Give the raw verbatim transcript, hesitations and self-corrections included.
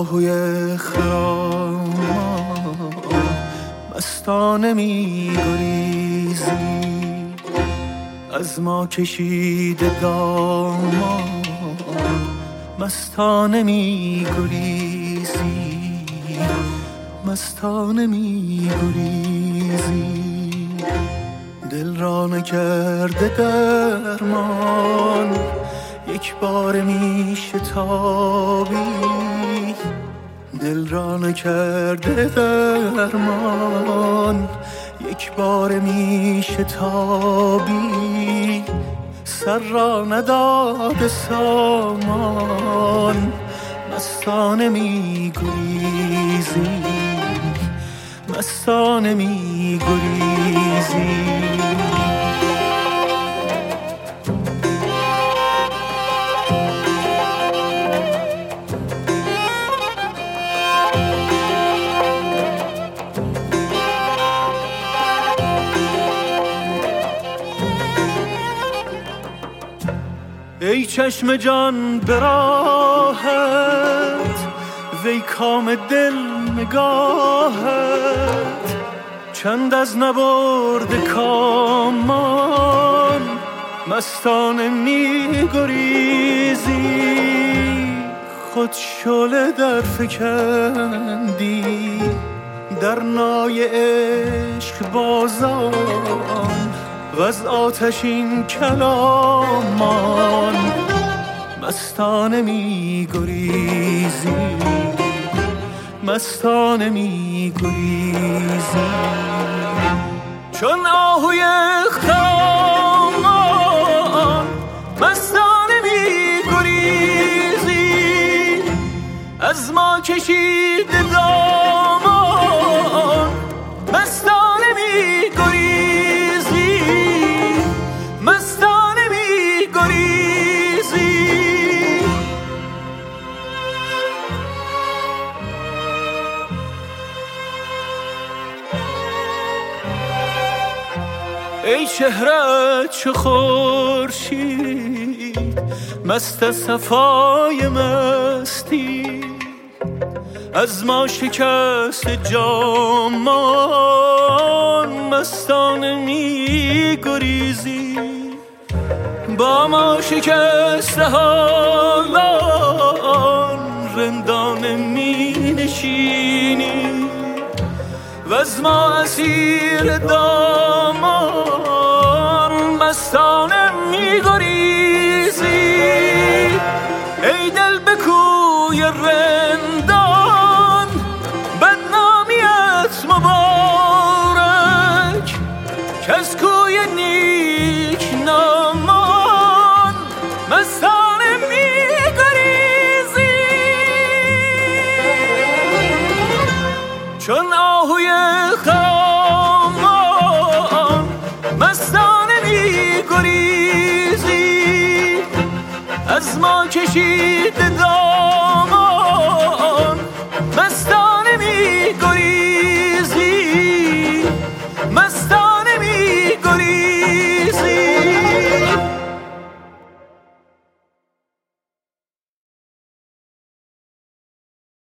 آهوی خرامان مستانه می گریزی، از ما کشیده دامان مستانه می گریزی، مستانه می گریزی. دل را نکرده درمان، یک بار می شتابی. دل را نکرده درمان، یک بار می شتابی. سر را نداده سامان مستانه می گریزی، مستانه می گریزی. ای چشم جان به راحت، وی کام دل نگاهت. چند از نبرد کامان مستانه می گریزی. خود شعله در فکندی در نای عشق بازان، و از آتشین کلامان مستانه می گریزی، مستانه می گریزی. چون آهوی خرامان مستانه می گریزی، از ما کشیده دامان مستانه می گریزی، مستانه می گریزی. ای چهره چو خورشید مست صفای مستی، از ما شکست جامان مستانه می گریزی. با ما شکست حالان رندانه می نشینی، و از ما اسیر دامان مستانه می گریزی. ای دل به کوی رندان بدنامیت مبارک، که از کوی نیک نامان مستانه می گریزی. چون آهوی خرامان مستانه می گریزی، از ما کشیده